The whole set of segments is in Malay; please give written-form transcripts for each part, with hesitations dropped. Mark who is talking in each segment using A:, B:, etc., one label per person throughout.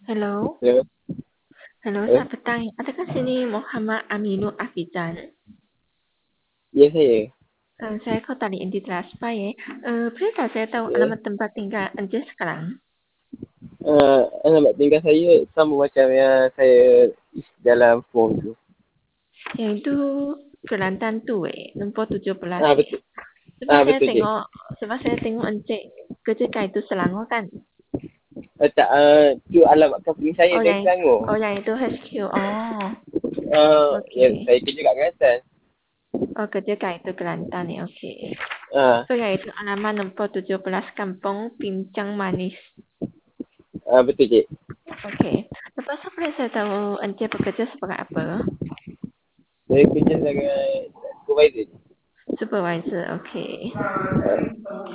A: Hello,
B: Ya,
A: hello,
B: eh,
A: selamat petang. Adakah sini Muhammad Aminu Afizan?
B: ya saya.
A: Saya kau tadi Inti Transpa ya. Boleh tak saya tahu
B: Ya.
A: alamat tempat tinggal Encik sekarang?
B: Alamat tinggal saya sama macam yang saya isi dalam form tu.
A: Yang itu Kelantan tu nombor 17
B: Betul.
A: Sebab saya
B: Betul je.
A: tengok, sebab saya tengok Encik kerja kat itu Selangor kan?
B: Tak, tu alamat company saya
A: Oh
B: dari
A: yang,
B: Selangor.
A: oh yang itu HQ. Oh,
B: Ya,
A: okey.
B: saya kerja kat Kelantan.
A: Oh kerja kat itu Kelantan ni, okey.
B: Ah,
A: So yang itu alamat nombor 17 Kampung Pincang Manis.
B: Betul je.
A: Okey. Lepas tu boleh saya tahu Encik bekerja sebagai apa?
B: Saya kerja sebagai supervisor.
A: Supervisor, okey.
B: Ah,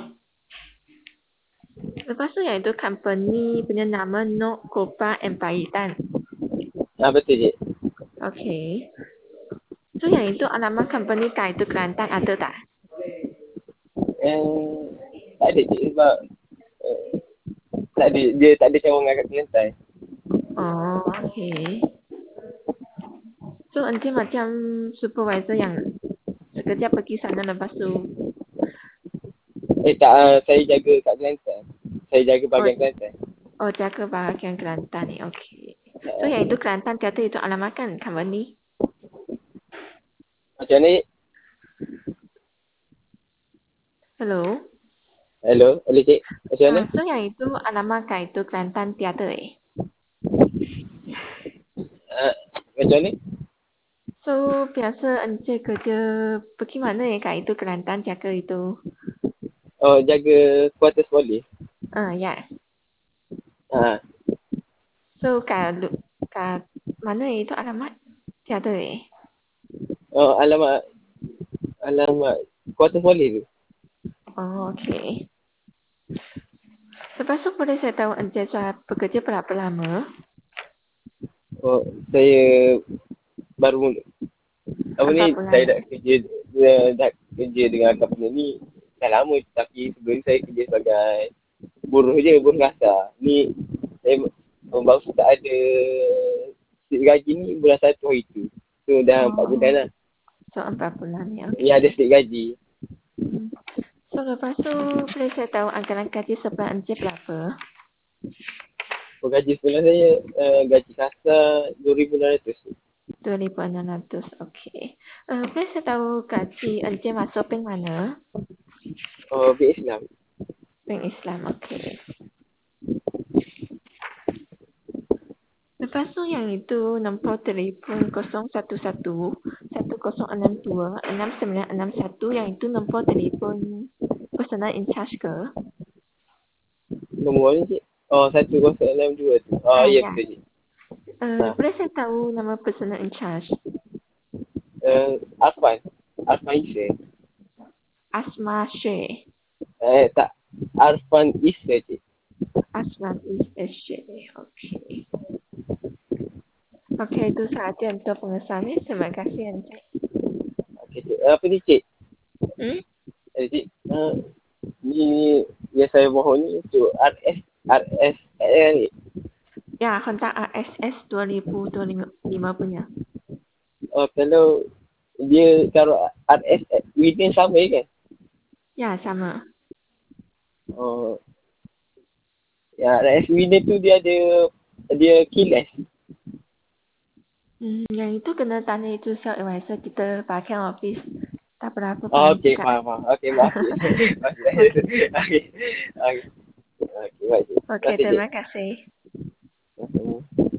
A: Lepas tu yang itu company punya nama No Copa Empire kan?
B: Betul je.
A: Okey. So yang itu alamat company kat itu Kelantan ada tak?
B: Eh, Tak ada je sebab eh, tak ada, dia tak ada cawangan kat Kelantan.
A: Oh, okey. So Encik macam supervisor yang sekejap pergi sana lepas tu,
B: Tak, saya jaga kat Kelantan. Saya jaga
A: oh,
B: bahagian Kelantan.
A: oh jaga bahagian Kelantan ni, okey. So
B: Ah,
A: yang itu Kelantan kata itu alamat kan company?
B: Macam ni.
A: Hello?
B: Hello, boleh cik? Macam mana?
A: So yang itu alamat kat itu Kelantan tiada
B: Ah, Macam ni?
A: So, biasa Encik kerja pergi mana kat itu Kelantan jaga itu?
B: Oh, jaga quarters polis.
A: Ya.
B: Ha.
A: So, kat mana itu alamat? Tiada
B: Oh, alamat quarters polis tu.
A: Oh, okey. Lepas tu boleh saya tahu Encik sudah bekerja berapa lama?
B: Oh, saya baru mula. Apa ni,
A: 4 bulan
B: saya dah kerja dengan company ni dah lama, tapi sebelum ni saya kerja sebagai buruh je, buruh kasar. Ni saya baru start ada slip gaji ni bulan 1 hari tu. So dah 4 bulan
A: Oh,
B: lah.
A: so 4 bulan ya,
B: Ya, ada
A: okey.
B: slip gaji.
A: So, lepas tu boleh saya tahu anggaran gaji sebulan Encik berapa?
B: Gaji sebulan saya, gaji kasar 2,600.
A: 2,600, okey. Boleh saya tahu gaji Encik masuk bank mana?
B: Oh, Bank Islam.
A: Bank Islam, okey. Lepas tu yang itu nombor telefon 011 1062 6961 yang itu nombor telefon personal in charge ke?
B: Nombor ni cik? Oh, 1062 tu. Oh, ya,
A: Ya.
B: betul cik. Ha.
A: Boleh saya tahu nama personal in charge?
B: Arfan. Arfan Isa.
A: Asma Syed.
B: Tak. Arfan Isa cik.
A: Asma is SJ. Okey. Okey, itu sahaja untuk pengesahan ni. Terima kasih Encik.
B: Okey cik. Apa ni cik?
A: Hmm?
B: Cik. Ni yang saya mohon ni untuk RS ni.
A: Ya, Honda RSS 2025 punya.
B: Kalau dia kalau RS within sama kan?
A: Ya, sama.
B: Oh, ya RS within tu dia keyless.
A: Yang itu kena tanya itu sales advisor kita bahagian office. Tak berapa
B: Oh,
A: paham
B: okey,
A: juga.
B: faham, faham. Okey, maaf cik.
A: Okey.
B: Okey. Okey. Okey, baik cik. Terima
A: Okey,
B: kasih cik.
A: terima kasih.
B: Terima kasih.